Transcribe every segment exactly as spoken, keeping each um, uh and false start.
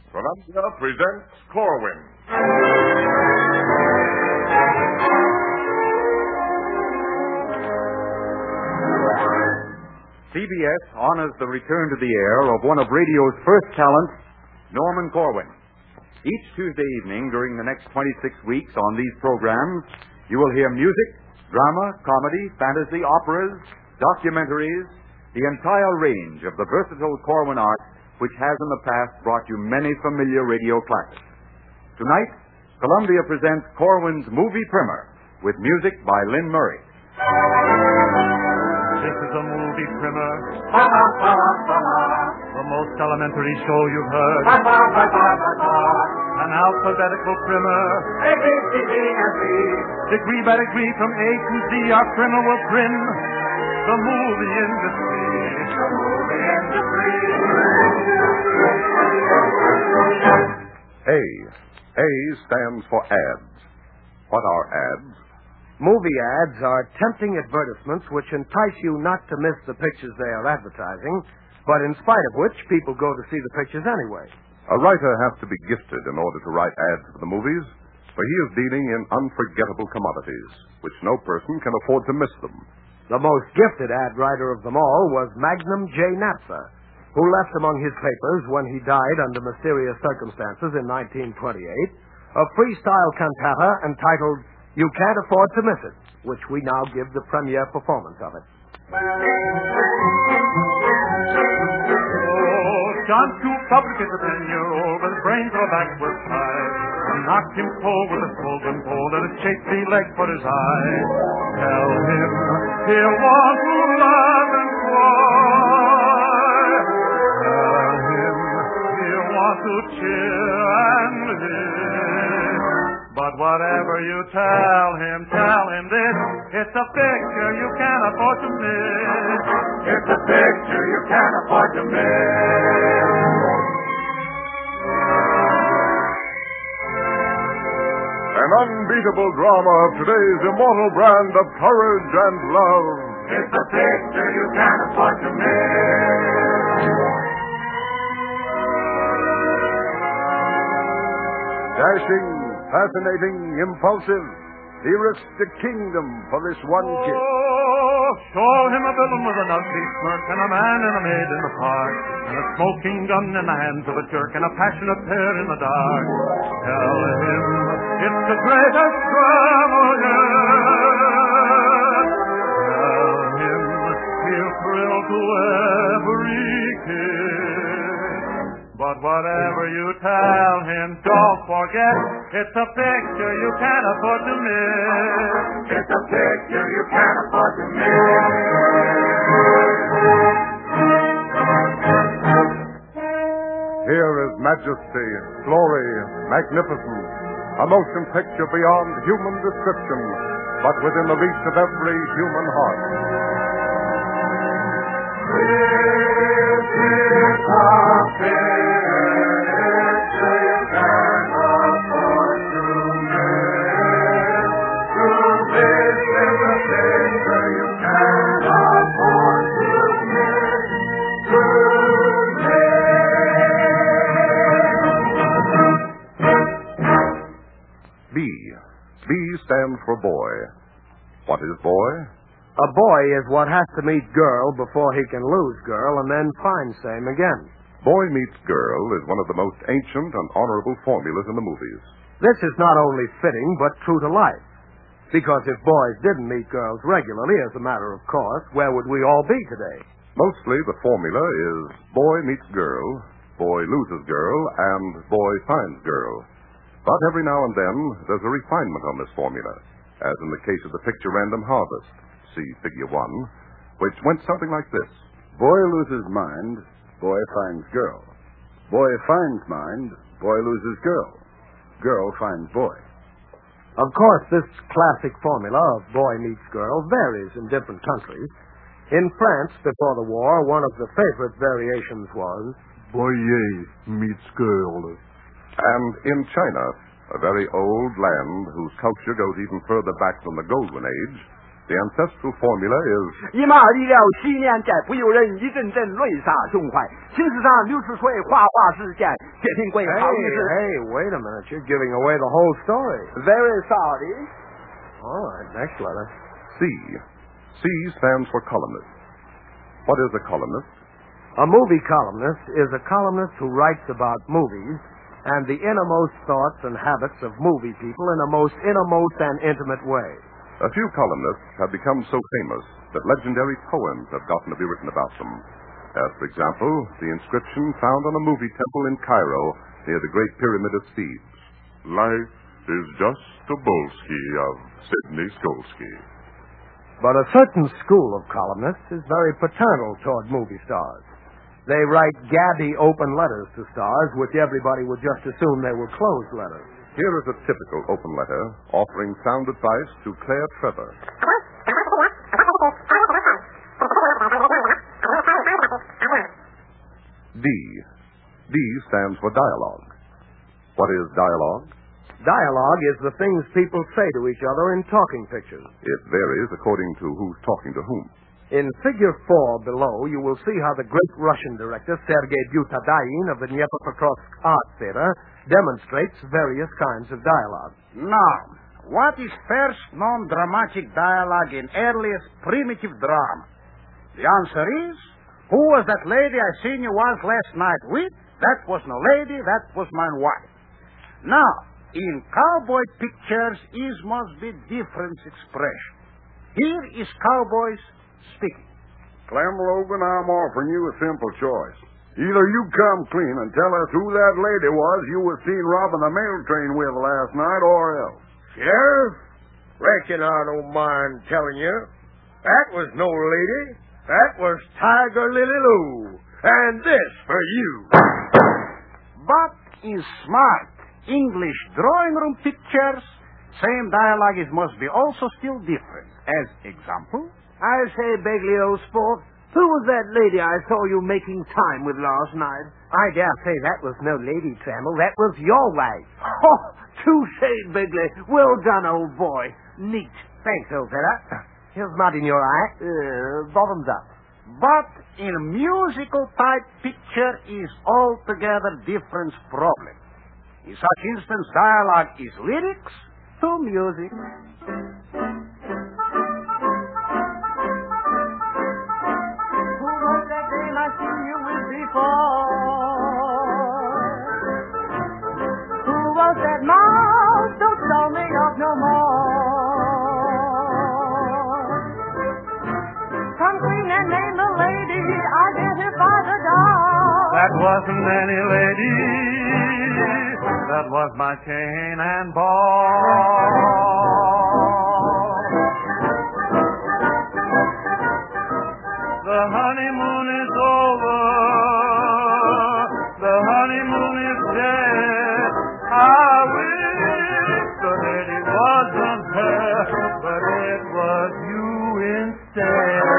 Columbia presents Corwin. C B S honors the return to the air of one of radio's first talents, Norman Corwin. Each Tuesday evening during the next twenty-six weeks on these programs, you will hear music, drama, comedy, fantasy, operas, documentaries, the entire range of the versatile Corwin art which has in the past brought you many familiar radio classics. Tonight, Columbia presents Corwin's Movie Primer with music by Lynn Murray. This is a movie primer, the most elementary show you've heard. An alphabetical primer, A, B, C, D, and B. degree by degree from A to Z. Our primer will prim the movie industry. The movie industry. A. A stands for ads. What are ads? Movie ads are tempting advertisements which entice you not to miss the pictures they are advertising, but in spite of which people go to see the pictures anyway. A writer has to be gifted in order to write ads for the movies, for he is dealing in unforgettable commodities, which no person can afford to miss them. The most gifted ad writer of them all was Magnum J. Naptha, who left among his papers when he died under mysterious circumstances in nineteen twenty-eight a freestyle cantata entitled You Can't Afford to Miss It, which we now give the premiere performance of it. Oh, John Q. Public is a ten-year-old with brains of a backward side. Knocked him cold with a golden pole and a shapely leg for his eye. Tell him he'll want to love and cry. Tell him he'll want to cheer and live. But whatever you tell him, tell him this. It's a picture you can't afford to miss. It's a picture you can't afford to miss. An unbeatable drama of today's immortal brand of courage and love. It's a picture you can't afford to miss. Dashing, fascinating, impulsive, he risked a kingdom for this one kiss. Oh, show him a villain with an ugly smirk and a man and a maid in the park and a smoking gun in the hands of a jerk and a passionate pair in the dark. Tell him it's the greatest drama yet. Tell him he'll thrill to every kiss. But whatever you tell him, don't forget, it's a picture you can't afford to miss. It's a picture you can't afford to miss. Here is majesty, glory, magnificence, a motion picture beyond human description, but within the reach of every human heart. This is a picture you can't afford to miss. This is a picture you can't afford to miss. B. B stands for boy. What is boy? A boy is what has to meet girl before he can lose girl and then find same again. Boy meets girl is one of the most ancient and honorable formulas in the movies. This is not only fitting, but true to life. Because if boys didn't meet girls regularly, as a matter of course, where would we all be today? Mostly the formula is boy meets girl, boy loses girl, and boy finds girl. But every now and then, there's a refinement on this formula, as in the case of the picture Random Harvest, see figure one, which went something like this. Boy loses mind, boy finds girl. Boy finds mind, boy loses girl. Girl finds boy. Of course, this classic formula of boy meets girl varies in different countries. In France, before the war, one of the favorite variations was Boyer meets girl. And in China, a very old land whose culture goes even further back than the Golden Age, The ancestral formula is 一马离了西年间，不由人一阵阵泪洒胸怀。情史上六十岁花花世间，谢平贵 Hey, 好女士。 hey, wait a minute. You're giving away the whole story. Very sorry. All right, next letter. C. C stands for columnist. What is a columnist? A movie columnist is a columnist who writes about movies and the innermost thoughts and habits of movie people in a most innermost and intimate way. A few columnists have become so famous that legendary poems have gotten to be written about them. As, for example, the inscription found on a movie temple in Cairo near the Great Pyramid of Thebes. Life is just a Bolsky of Sidney Skolsky. But a certain school of columnists is very paternal toward movie stars. They write gabby open letters to stars, which everybody would just assume they were closed letters. Here is a typical open letter offering sound advice to Claire Trevor. D. D stands for dialogue. What is dialogue? Dialogue is the things people say to each other in talking pictures. It varies according to who's talking to whom. In figure four below, you will see how the great Russian director Sergei Butadain of the Dnepropetrovsk Art Theater demonstrates various kinds of dialogue. Now, what is first known dramatic dialogue in earliest primitive drama? The answer is, who was that lady I seen you was last night with? That was no lady, that was my wife. Now, in cowboy pictures is must be different expression. Here is cowboys speaking. Clem Logan, I'm offering you a simple choice. Either you come clean and tell us who that lady was you was seen robbing the mail train with last night, or else. Sheriff, reckon I don't mind telling you. That was no lady. That was Tiger Lily Lou. And this for you. But in smart English drawing room pictures, same dialogue is must be also still different. As example, I say, Begley, old sport, who was that lady I saw you making time with last night? I dare say that was no lady, Trammell. That was your wife. Oh, touche, Begley. Well done, old boy. Neat. Thanks, old fella. Here's mud in your eye. Uh, bottoms up. but in a musical type picture is altogether different problem. In such instance, dialogue is lyrics to music. That mouth don't tell me of no more. Come clean and name the lady, identify the dog. That wasn't any lady, that was my chain and ball. The honeymoon is over, the honeymoon is dead. I wish the lady wasn't her, but it was you instead.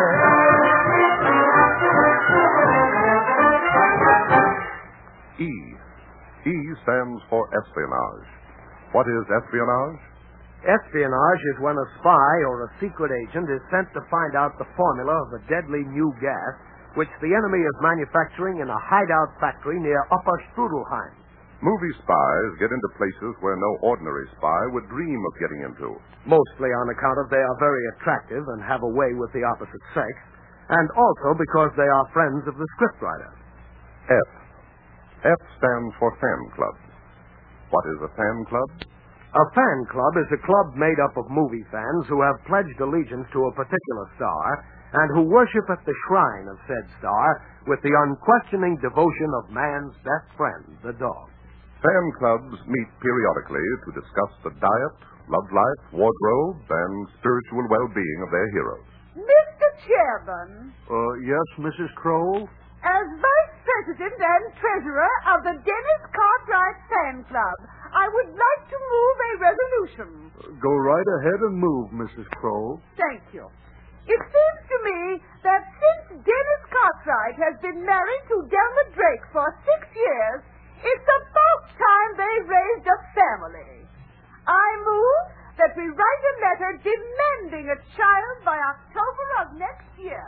E. E stands for espionage. What is espionage? Espionage is when a spy or a secret agent is sent to find out the formula of a deadly new gas which the enemy is manufacturing in a hideout factory near Upper Strudelheim. Movie spies get into places where no ordinary spy would dream of getting into. Mostly on account of they are very attractive and have a way with the opposite sex, and also because they are friends of the scriptwriter. F. F stands for fan clubs. What is a fan club? A fan club is a club made up of movie fans who have pledged allegiance to a particular star and who worship at the shrine of said star with the unquestioning devotion of man's best friend, the dog. Fan clubs meet periodically to discuss the diet, love life, wardrobe, and spiritual well-being of their heroes. Mister Chairman, Uh, yes, Missus Kroll? as Vice President and Treasurer of the Dennis Cartwright Fan Club, I would like to move a resolution. Go right ahead and move, Missus Kroll. Thank you. It seems to me that since Dennis Cartwright has been married to Delma Drake for six years, it's about time they raised a family. I move that we write a letter demanding sending a child by October of next year.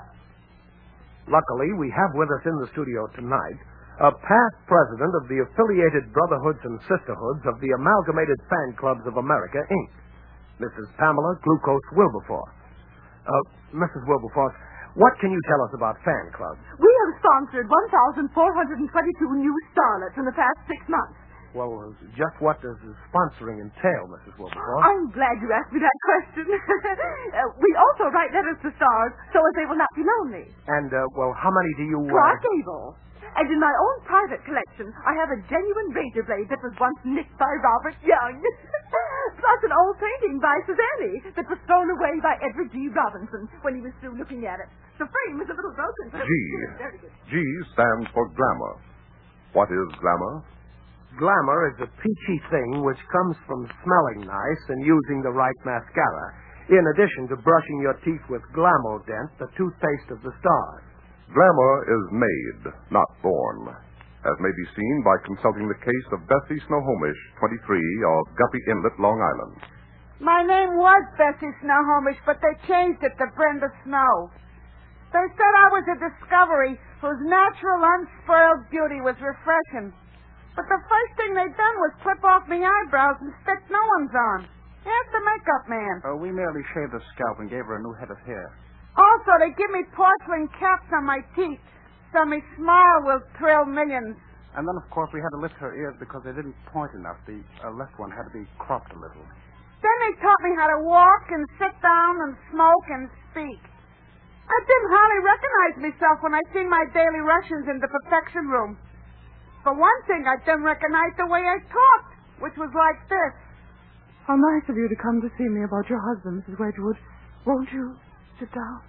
Luckily, we have with us in the studio tonight a past president of the Affiliated Brotherhoods and Sisterhoods of the Amalgamated Fan Clubs of America, Incorporated, Missus Pamela Glucose Wilberforce. Uh, Missus Wilberforce, what can you tell us about fan clubs? We have sponsored one thousand four hundred twenty-two new starlets in the past six months. Well, uh, just what does the sponsoring entail, Missus Wilberforce? I'm glad you asked me that question. uh, we also write letters to stars so as they will not be lonely. And, uh, well, how many do you... Uh... Clark Gable. And in my own private collection, I have a genuine razor blade that was once nicked by Robert Young. Plus an old painting by Suzanne that was thrown away by Edward G. Robinson when he was through looking at it. The frame is a little broken. G. G stands for glamour. What is glamour? Glamour is a peachy thing which comes from smelling nice and using the right mascara, in addition to brushing your teeth with Glamodent, the toothpaste of the stars. Glamour is made, not born, as may be seen by consulting the case of Bessie Snohomish, twenty-three, of Guppy Inlet, Long Island. My name was Bessie Snohomish, but they changed it to Brenda Snow. They said I was a discovery whose natural, unspoiled beauty was refreshing. But the first thing they done was clip off me eyebrows and stick no one's on. Ask the makeup man. Uh, we merely shaved her scalp and gave her a new head of hair. Also, they give me porcelain caps on my teeth, so my smile will thrill millions. And then, of course, we had to lift her ears because they didn't point enough. The uh, left one had to be cropped a little. Then they taught me how to walk and sit down and smoke and speak. I didn't hardly recognize myself when I seen my daily rushings in the perfection room. For one thing, I didn't recognize the way I talked, which was like this. How nice of you to come to see me about your husband, Missus Wedgwood. Won't you sit down?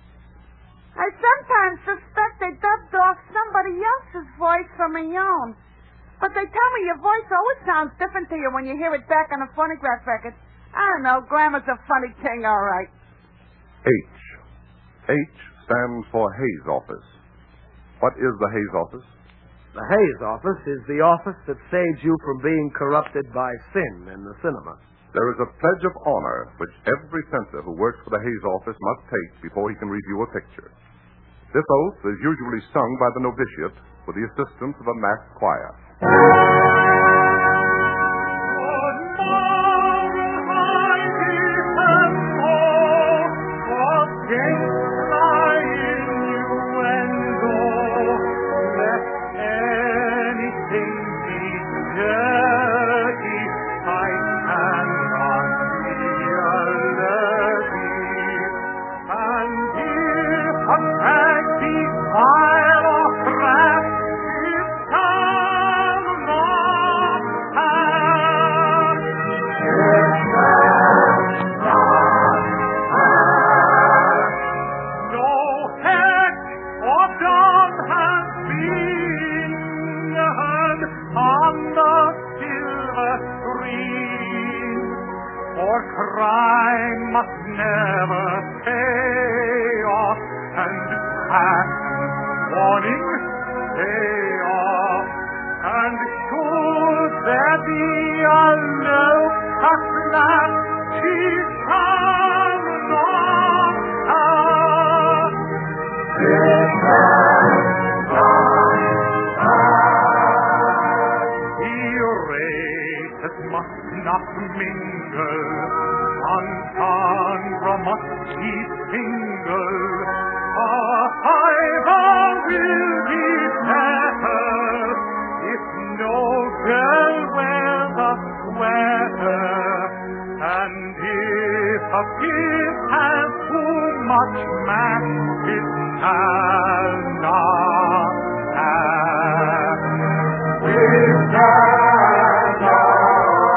I sometimes suspect they dubbed off somebody else's voice from my own. But they tell me your voice always sounds different to you when you hear it back on a phonograph record. I don't know, grammar's a funny thing, all right. H. H stands for Hayes Office. What is the Hayes Office? The Hayes Office is the office that saves you from being corrupted by sin in the cinema. There is a pledge of honor which every censor who works for the Hayes Office must take before he can review a picture. This oath is usually sung by the novitiate with the assistance of a massed choir. Crime must never pay off, and passion warning pay off. And should there be a low-cut laugh, she shall not have. Erased must not mingle, Chandra must keep single. Either will be better if no girl wears a sweater, and if a kid has too much mass, it shall not have. It shall not.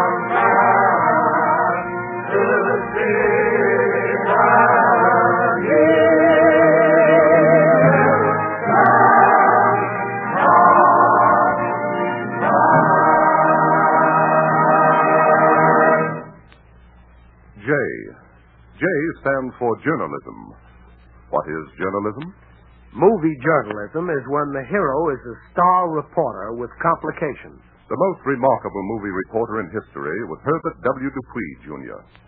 J. J stands for journalism. What is journalism? Movie journalism is when the hero is a star reporter with complications. The most remarkable movie reporter in history was Herbert W. Dupuy, Junior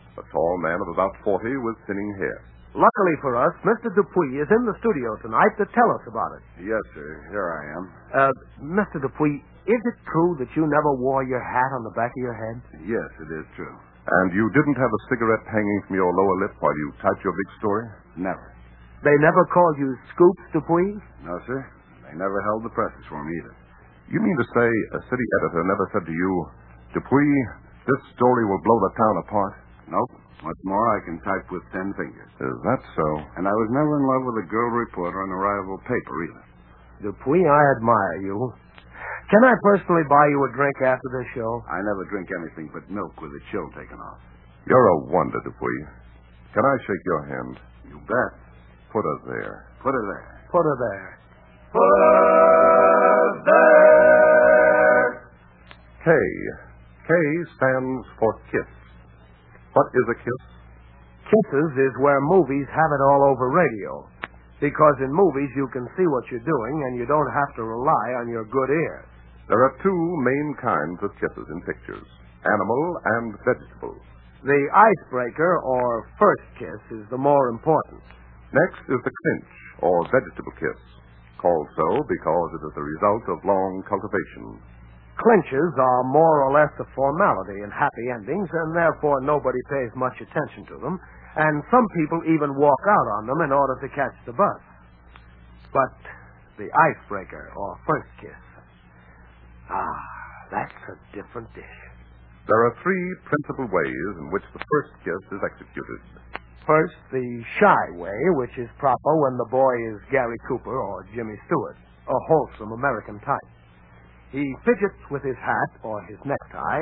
a tall man of about forty with thinning hair. Luckily for us, Mister Dupuy is in the studio tonight to tell us about it. Yes, sir. Here I am. Uh, Mister Dupuy, is it true that you never wore your hat on the back of your head? Yes, it is true. And you didn't have a cigarette hanging from your lower lip while you typed your big story? Never. They never called you Scoops Dupuy? No, sir. They never held the presses for me either. You mean to say a city editor never said to you, Dupuy, this story will blow the town apart? Nope. What's more, I can type with ten fingers. Is that so? And I was never in love with a girl reporter on a rival paper either. Dupuy, I admire you. Can I personally buy you a drink after this show? I never drink anything but milk with the chill taken off. You're a wonder, Dupuy. Can I shake your hand? You bet. Put her there. Put her there. Put her there. Put her there. K. K stands for kiss. What is a kiss? Kisses is where movies have it all over radio. Because in movies you can see what you're doing and you don't have to rely on your good ear. There are two main kinds of kisses in pictures, animal and vegetable. The icebreaker, or first kiss, is the more important. Next is the clinch, or vegetable kiss, called so because it is the result of long cultivation. Clinches are more or less a formality in happy endings, and therefore nobody pays much attention to them, and some people even walk out on them in order to catch the bus. But the icebreaker, or first kiss, ah, that's a different dish. There are three principal ways in which the first kiss is executed. First, the shy way, which is proper when the boy is Gary Cooper or Jimmy Stewart, a wholesome American type. He fidgets with his hat or his necktie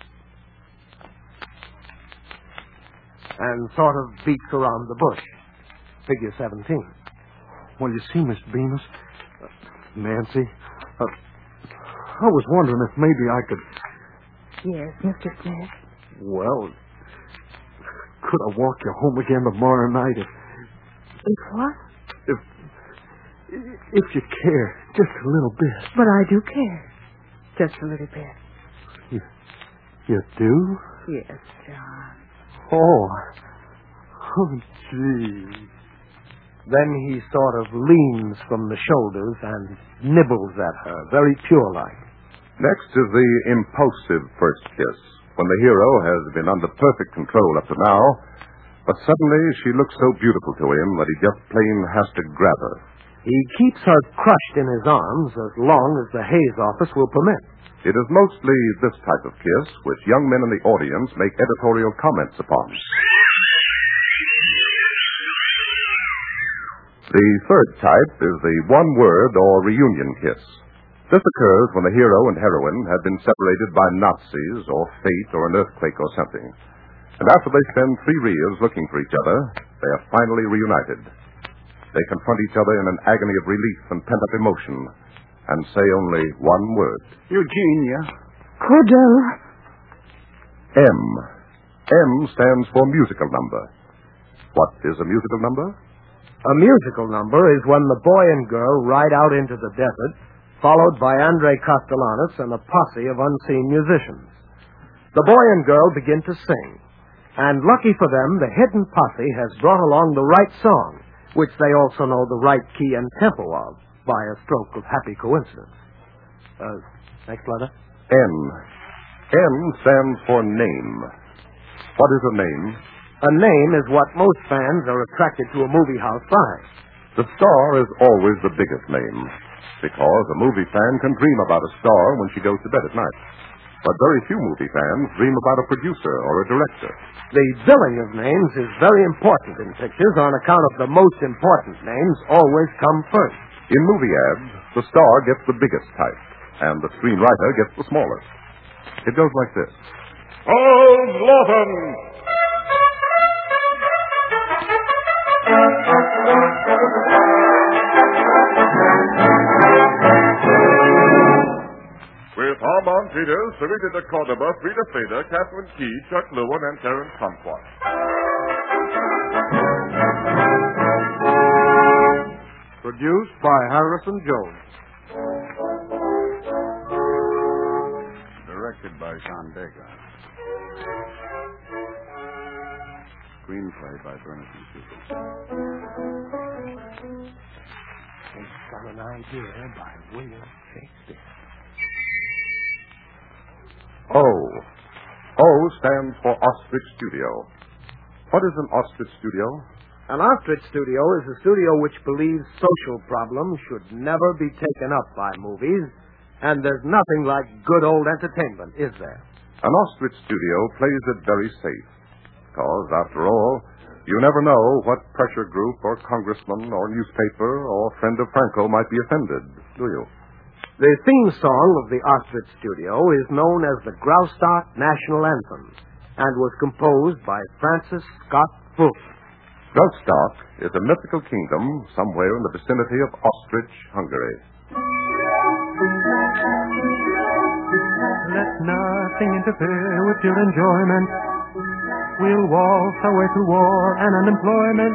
and sort of beats around the bush. Figure seventeen. Well, you see, Miss Bemis, uh, Nancy, uh, I was wondering if maybe I could... Yes, Mister Smith? Well, could I walk you home again tomorrow night if... If what? If... If you care, just a little bit. But I do care. Just a little bit. You, you do? Yes, John. Oh. Oh, gee. Then he sort of leans from the shoulders and nibbles at her, very pure-like. Next is the impulsive first kiss, when the hero has been under perfect control up to now, but suddenly she looks so beautiful to him that he just plain has to grab her. He keeps her crushed in his arms as long as the Hayes office will permit. It is mostly this type of kiss which young men in the audience make editorial comments upon. The third type is the one-word or reunion kiss. This occurs when the hero and heroine have been separated by Nazis or fate or an earthquake or something. And after they spend three reels looking for each other, they are finally reunited. They confront each other in an agony of relief and pent-up emotion and say only one word. Eugenia. Cordell. M. M stands for musical number. What is a musical number? A musical number is when the boy and girl ride out into the desert, followed by Andre Castellanos and a posse of unseen musicians. The boy and girl begin to sing, and lucky for them, the hidden posse has brought along the right song, which they also know the right key and tempo of by a stroke of happy coincidence. Uh, next letter? N. N stands for name. What is a name? A name is what most fans are attracted to a movie house by. The star is always the biggest name, because a movie fan can dream about a star when she goes to bed at night. But very few movie fans dream about a producer or a director. The billing of names is very important in pictures on account of the most important names always come first. In movie ads, the star gets the biggest type, and the screenwriter gets the smallest. It goes like this. Old Lawton! With Armand Peters, Sarita de Cordoba, Frida Fader, Catherine Key, Chuck Lewin, and Terence Kumquat. Produced by Harrison Jones. Directed by Sean Baker. screenplay by Bernard and Cooper. Based on an idea by William Shakespeare. O. O stands for Ostrich Studio. What is an ostrich studio? An ostrich studio is a studio which believes social problems should never be taken up by movies, and there's nothing like good old entertainment, is there? An ostrich studio plays it very safe. Because, after all, you never know what pressure group or congressman or newspaper or friend of Franco might be offended, do you? The theme song of the Ostrich Studio is known as the Graustark National Anthem and was composed by Francis Scott Fulton. Graustark is a mythical kingdom somewhere in the vicinity of Ostrich, Hungary. Let nothing interfere with your enjoyment. We'll waltz our way to war and unemployment.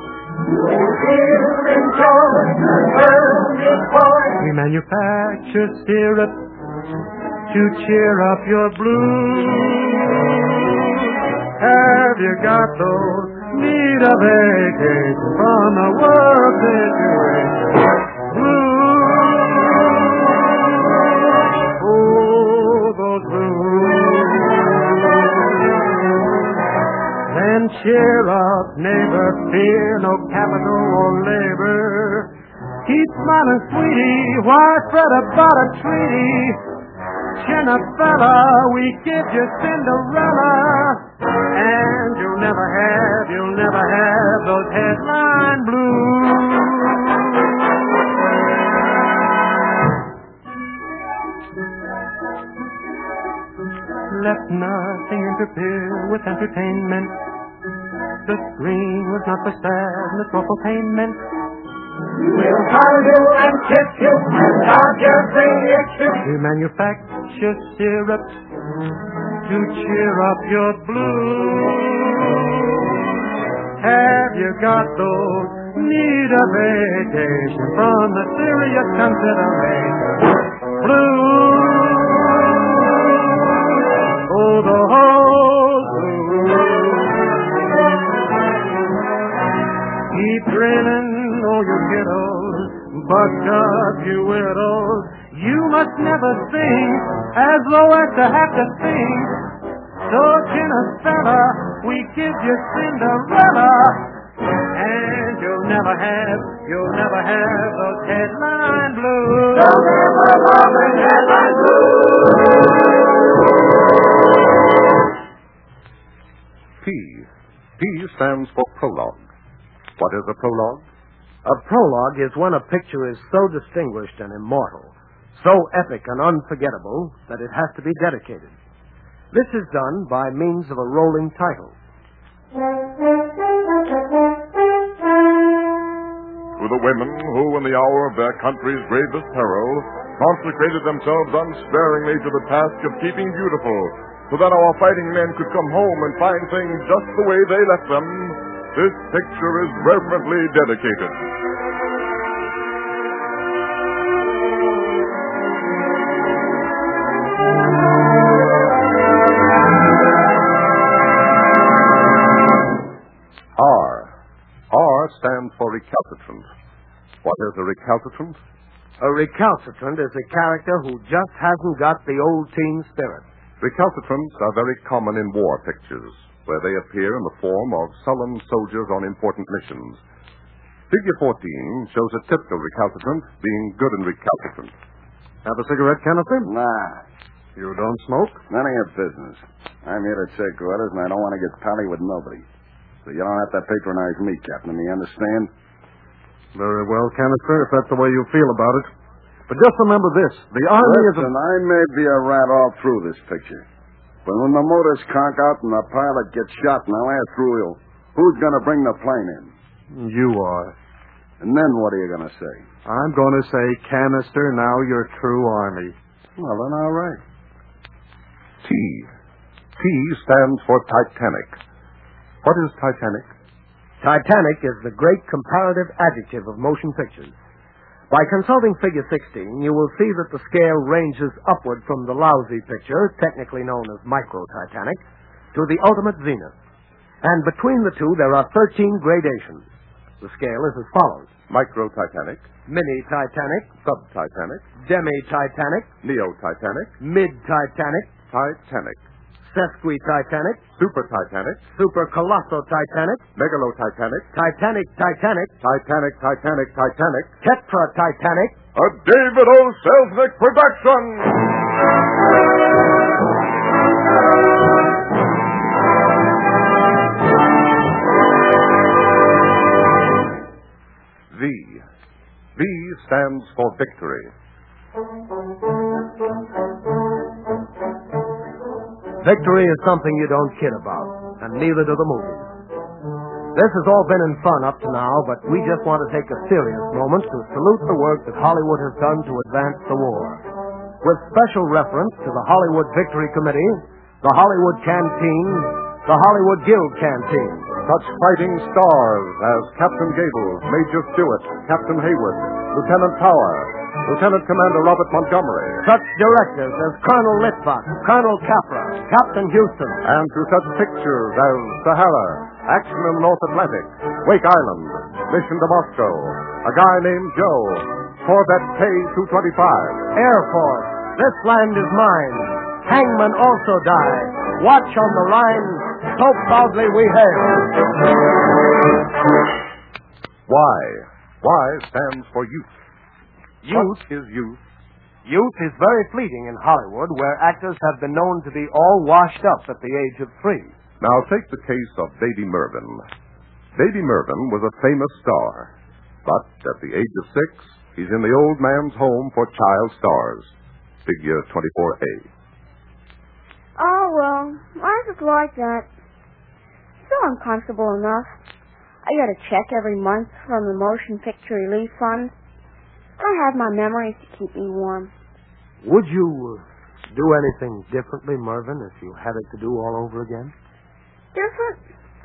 We manufacture syrup to cheer up your blues. Have you got those? Need a vacation from the world situation. Blues. Oh, those blues. Then cheer up, neighbor, fear no capital or labor. Keep smiling, sweetie, why fret about a treaty? Chin up, fella, we give you Cinderella. And you'll never have, you'll never have those headline blues. Let nothing interfere with entertainment. The screen was not for sadness or for payment. We'll call you and kiss you and dodge every issue. We manufacture syrup to cheer up your blues. Have you got those? Need a vacation from the serious consideration. Blues. Oh, the whole blues. Keep grinning, oh, you kiddos. Buck up, you widows. You must never sing as low as to have to sing. So, Cinderella, we give you Cinderella. And you'll never have, you'll never have those headline blues. Don't ever love the headline blues. P. P stands for prologue. What is a prologue? A prologue is when a picture is so distinguished and immortal, so epic and unforgettable, that it has to be dedicated. This is done by means of a rolling title. To the women who, in the hour of their country's gravest peril, consecrated themselves unsparingly to the task of keeping beautiful, so that our fighting men could come home and find things just the way they left them, this picture is reverently dedicated. R. R stands for recalcitrant. What is a recalcitrant? A recalcitrant is a character who just hasn't got the old team spirit. Recalcitrants are very common in war pictures, where they appear in the form of sullen soldiers on important missions. Figure fourteen shows a typical recalcitrant being good and recalcitrant. Have a cigarette, canister? Nah. You don't smoke? None of your business. I'm here to take orders, and I don't want to get pally with nobody. So you don't have to patronize me, Captain. You understand? Very well, canister, if that's the way you feel about it. But just remember this. The Army is a... Listen, I may be a rat all through this picture. But when the motors conk out and the pilot gets shot in the last reel, who's going to bring the plane in? You are. And then what are you going to say? I'm going to say, canister, now you're true Army. Well, then all right. T. T stands for Titanic. What is Titanic? Titanic is the great comparative adjective of motion pictures. By consulting Figure sixteen, you will see that the scale ranges upward from the lousy picture, technically known as micro-Titanic, to the ultimate zenith. And between the two, there are thirteen gradations. The scale is as follows. Micro-Titanic, Mini-Titanic, Sub-Titanic, Demi-Titanic, Neo-Titanic, Mid-Titanic, Titanic, Sesqui-Titanic, Super-Titanic, Super-Colosso-Titanic, Megalo-Titanic, Titanic-Titanic, Titanic, Titanic, Titanic, Tetra-Titanic. A David O. Selznick production! V. V stands for victory. Victory is something you don't kid about, and neither do the movies. This has all been in fun up to now, but we just want to take a serious moment to salute the work that Hollywood has done to advance the war. With special reference to the Hollywood Victory Committee, the Hollywood Canteen, the Hollywood Guild Canteen. Such fighting stars as Captain Gable, Major Stewart, Captain Haywood, Lieutenant Tower, Lieutenant Commander Robert Montgomery. Such directors as Colonel Litvak, Colonel Capra, Captain Houston. And to such pictures as Sahara, Action in the North Atlantic, Wake Island, Mission to Moscow, A Guy Named Joe, Corvette K two twenty-five. Air Force, This Land Is Mine. Hangman Also Die. Watch on the Line. So proudly we hail. Y. Y stands for youth. Youth is youth. Youth is very fleeting in Hollywood, where actors have been known to be all washed up at the age of three. Now take the case of Baby Mervyn. Baby Mervyn was a famous star, but at the age of six, he's in the old man's home for child stars. Figure twenty-four A. Oh, well, life is like that. Still uncomfortable enough. I get a check every month from the Motion Picture Relief Fund. I have my memories to keep me warm. Would you uh, do anything differently, Mervyn, if you had it to do all over again? Different?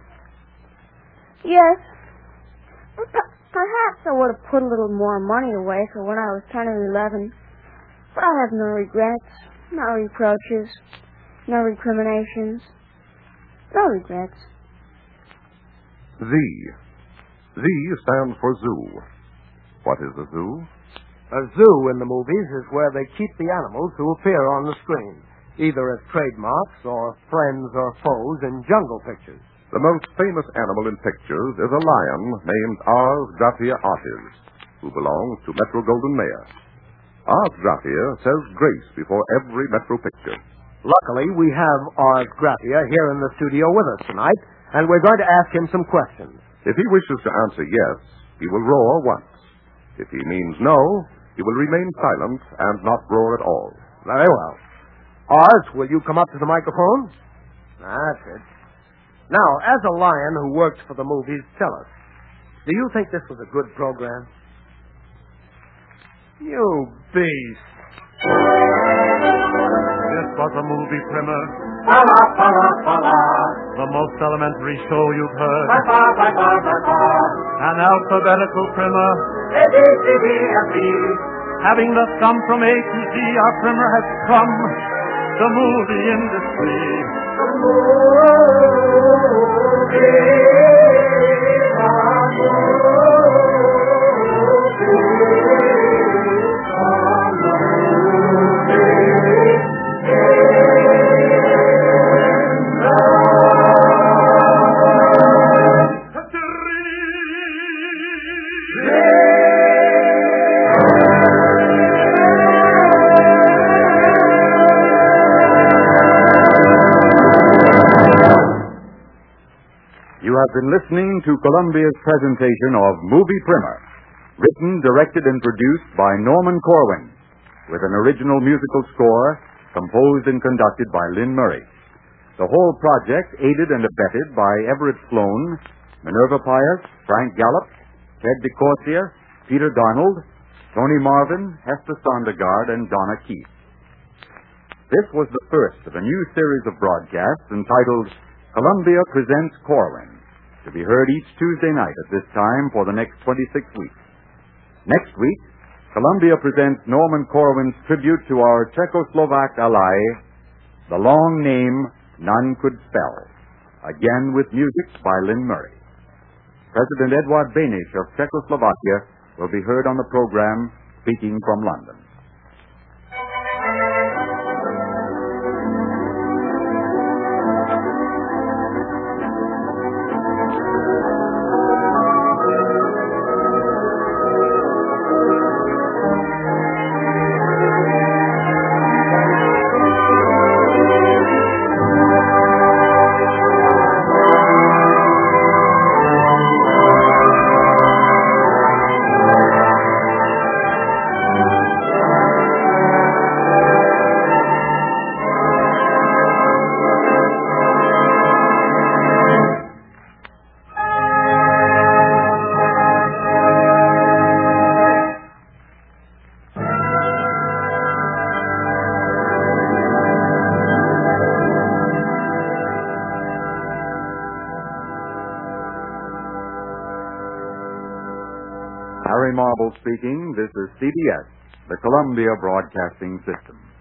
Yes. Per- perhaps I would have put a little more money away for when I was ten or eleven. But I have no regrets, no reproaches, no recriminations, no regrets. Z. Z stands for zoo. What is a zoo? A zoo in the movies is where they keep the animals who appear on the screen, either as trademarks or friends or foes in jungle pictures. The most famous animal in pictures is a lion named Ars Gratia Artis, who belongs to Metro-Goldwyn-Mayer. Ars Gratia says grace before every Metro picture. Luckily, we have Ars Gratia here in the studio with us tonight, and we're going to ask him some questions. If he wishes to answer yes, he will roar once. If he means no, he will remain silent and not roar at all. Very well. Ars, will you come up to the microphone? That's it. Now, as a lion who works for the movies, tell us, do you think this was a good program? You beast. This was a movie primer. Fala, fala, fala. The most elementary show you've heard. By far, by far, by far. An alphabetical primer. A, B, C, D, F, E. Having thus come from A to Z, our primer has come. The movie industry. The movie. You have been listening to Columbia's presentation of Movie Primer, written, directed, and produced by Norman Corwin, with an original musical score composed and conducted by Lynn Murray. The whole project aided and abetted by Everett Sloan, Minerva Pius, Frank Gallup, Ted DeCorsia, Peter Darnold, Tony Marvin, Hester Sondergaard, and Donna Keith. This was the first of a new series of broadcasts entitled Columbia Presents Corwin, to be heard each Tuesday night at this time for the next twenty-six weeks. Next week, Columbia presents Norman Corwin's tribute to our Czechoslovak ally, the long name none could spell. again with music by Lynn Murray. President Eduard Benish of Czechoslovakia will be heard on the program speaking from London. Harry Marble speaking. This is C B S, the Columbia Broadcasting System.